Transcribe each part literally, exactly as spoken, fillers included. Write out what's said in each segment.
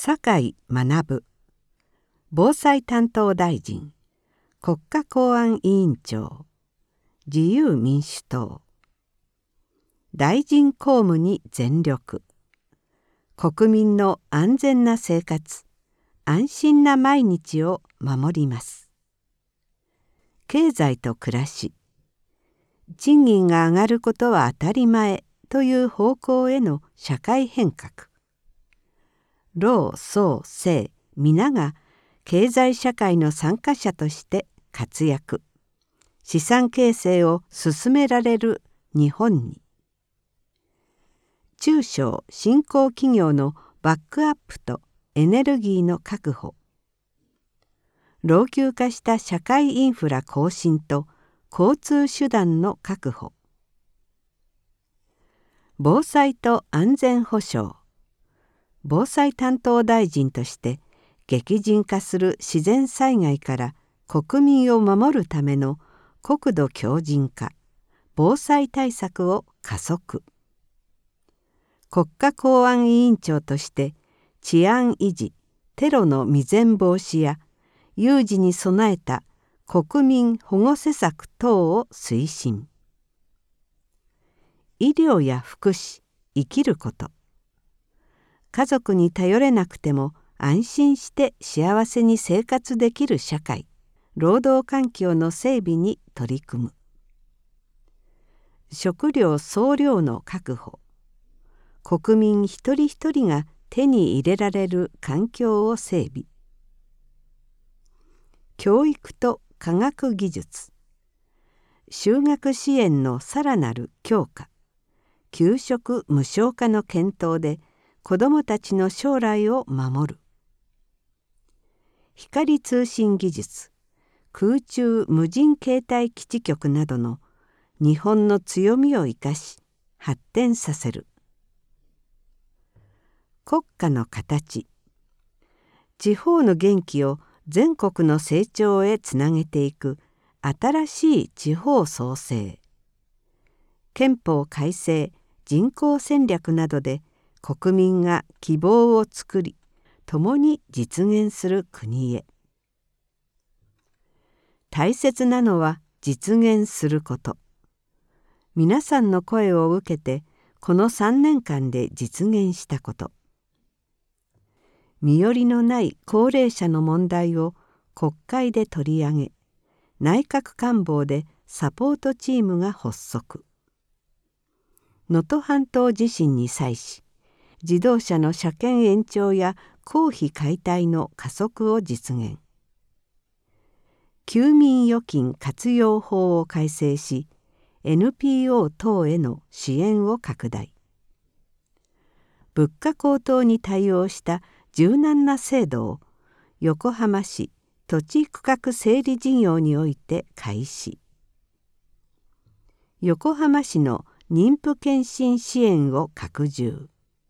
酒井学防災担当大臣、国家公安委員長、自由民主党。大臣公務に全力。国民の安全な生活、安心な毎日を守ります。経済と暮らし。賃金が上がることは当たり前という方向への社会変革。老壮青皆が経済社会の参加者として活躍、資産形成を進められる日本に。中小新興企業のバックアップとエネルギーの確保。老朽化した社会インフラ更新と交通手段の確保。防災と安全保障。防災担当大臣として激甚化する自然災害から国民を守るための国土強靭化、防災対策を加速。国家公安委員長として治安維持、テロの未然防止や有事に備えた国民保護施策等を推進。医療や福祉、生きること。家族に頼れなくても安心して幸せに生活できる社会、労働環境の整備に取り組む。食料総量の確保。国民一人一人が手に入れられる環境を整備。教育と科学技術。就学支援のさらなる強化。給食無償化の検討で子どもたちの将来を守る。光通信技術、空中無人携帯基地局などの日本の強みを生かし発展させる。国家の形。地方の元気を全国の成長へつなげていく新しい地方創生。憲法改正、人口戦略などで国民が希望を作り、共に実現する国へ。大切なのは実現すること。皆さんの声を受けて、このさんねんかんで実現したこと。身寄りのない高齢者の問題を国会で取り上げ、内閣官房でサポートチームが発足。能登半島地震に際し、自動車の車検延長や公費解体の加速を実現。休眠預金活用法を改正し、エヌピーオー 等への支援を拡大。物価高騰に対応した柔軟な制度を横浜市土地区画整理事業において開始。横浜市の妊婦健診支援を拡充。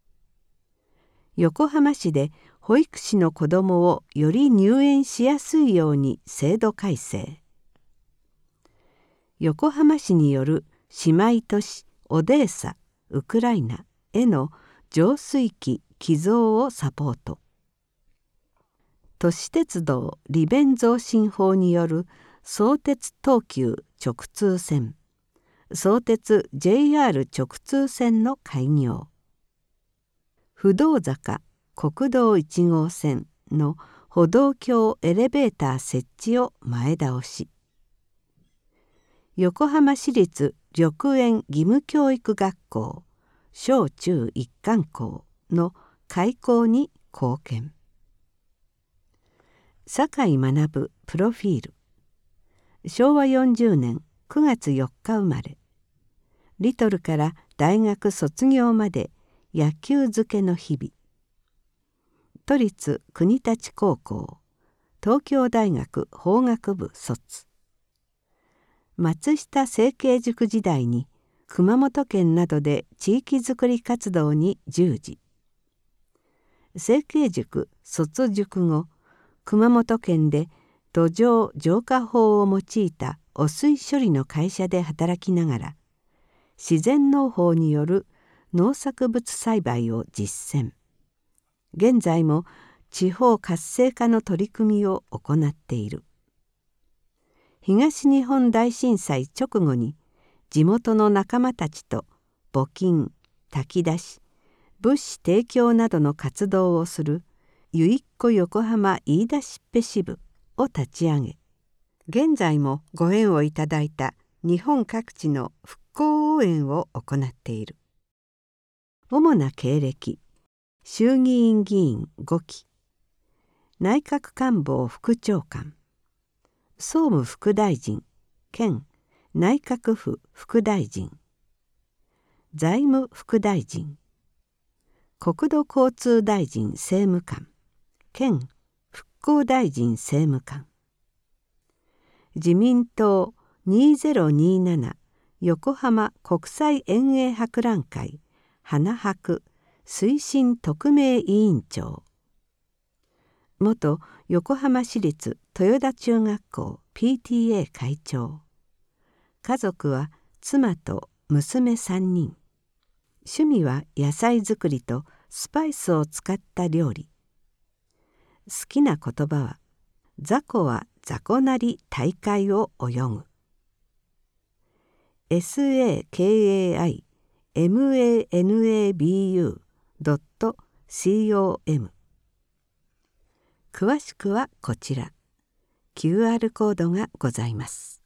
横浜市で保育士の子どもをより入園しやすいように制度改正。横浜市による姉妹都市オデーサ、ウクライナへの浄水器寄贈をサポート。都市鉄道利便増進法による相鉄東急直通線、相鉄 ジェイアール 直通線の開業。不動坂国道いち号線の歩道橋エレベーター設置を前倒し。横浜市立緑園義務教育学校小中一貫校の開校に貢献。酒井学プロフィール。しょうわよんじゅうねんくがつよっか生まれ。リトルから大学卒業まで野球漬けの日々。都立国立高校、東京大学法学部卒。松下成蹊塾時代に熊本県などで地域づくり活動に従事。成蹊塾卒塾後、熊本県で土壌浄化法を用いた汚水処理の会社で働きながら、自然農法による農作物栽培を実践。現在も地方活性化の取り組みを行っている。東日本大震災直後に地元の仲間たちと募金、炊き出し、物資提供などの活動をするゆいっこ横浜言い出しっぺ支部を立ち上げ、現在もご縁をいただいた日本各地の復興応援を行っている。主な経歴、衆議院議員ごき、内閣官房副長官、総務副大臣兼内閣府副大臣、財務副大臣、国土交通大臣政務官兼復興大臣政務官、自民党にせんにじゅうなな横浜国際園芸博覧会花博推進特命委員長、元横浜市立豊田中学校 ピーティーエー 会長、家族は妻と娘さんにん、趣味は野菜作りとスパイスを使った料理、好きな言葉は雑魚は雑魚なり大海を泳ぐ。 エスエーケーエーアイエムエーエヌエービーユードットコム 詳しくはこちら キューアール コードがございます。